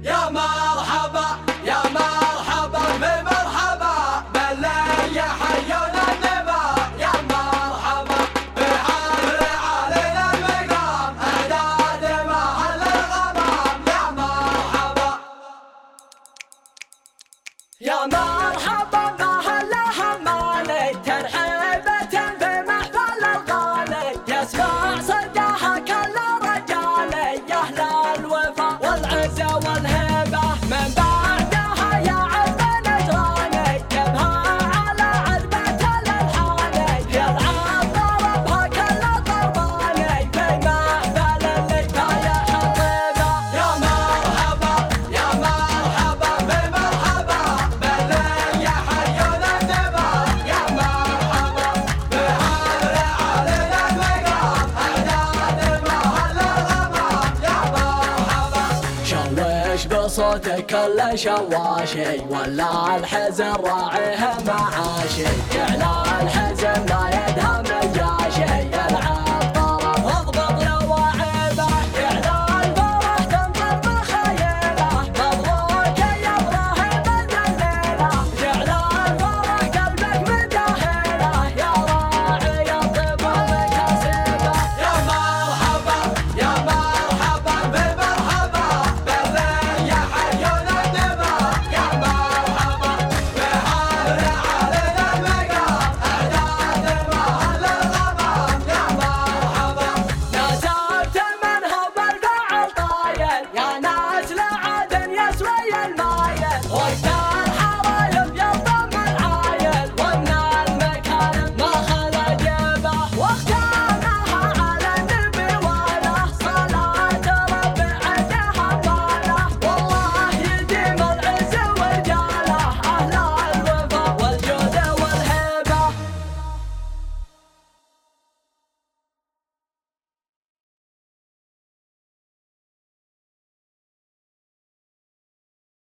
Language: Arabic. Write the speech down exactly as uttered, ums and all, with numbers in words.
يا مرحبا يا مرحبا بمرحبا باللي يحيون النبا، يا مرحبا بحفل علينا المقام اعداد محل الغمام، يا مرحبا يا مرحبا بأهل حمالي ترحيبة بمحفل الغالي يسمع صداها كل رجالي يا أهل الوفا والعزة والهبة من بعدها يا عذب نجراني جبهة على عذبة الألحاني يلعب ضربها كل ضرباني في محفل اللي فايح الطيبة، يا مرحبا يا مرحبا بمرحبا باللي يحيون النبا، يا مرحبا بحفل علينا المقام اعداد محل الغمام، يا مرحبا شوش بصوتك كل شواشي ولا الحزن راعيه معاشي، على الحزن لا يدهم نجاشي يلعب